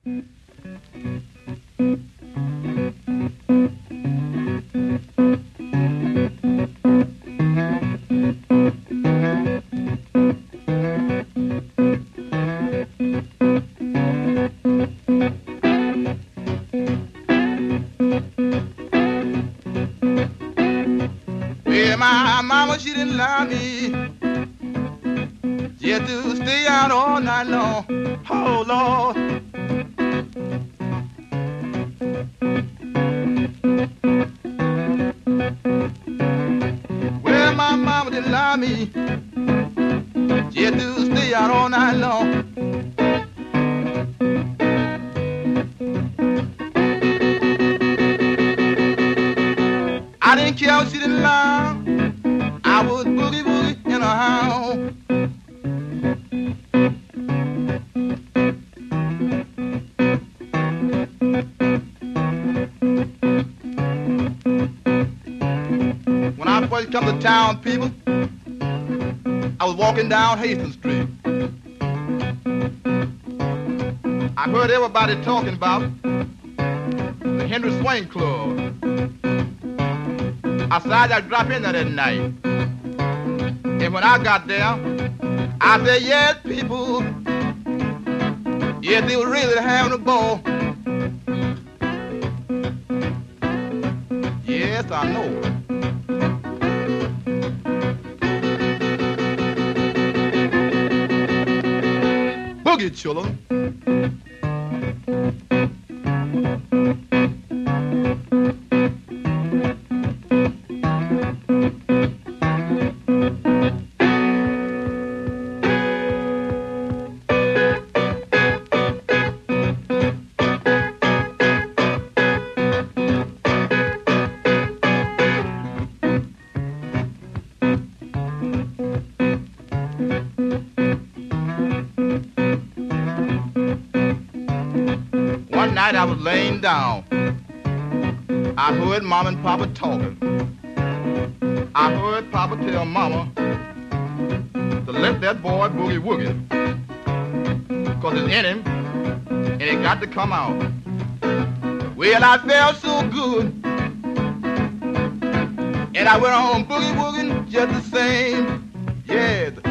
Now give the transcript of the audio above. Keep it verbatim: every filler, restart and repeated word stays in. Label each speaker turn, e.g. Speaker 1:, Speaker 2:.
Speaker 1: Yeah, my mama, she didn't allow me just to stay out all night long. Oh, Lord. Well, my mama didn't allow me just to stay out all night long. I didn't care what she didn't allow. I was boogie woogie in a house. When I first come to town, people, I was walking down Hastings Street. I heard everybody talking about the Henry Swain Club. I decided I'd drop in there that night. And when I got there, I said, yes, people, yes, they were really having a ball. Yes, I know. Boogie, children. One night I was laying down. I heard Mom and Papa talking. I heard Papa tell Mama to let that boy boogie woogie, 'cause it's in him and it got to come out. Well, I felt so good, and I went on boogie wooging just the same. Yeah.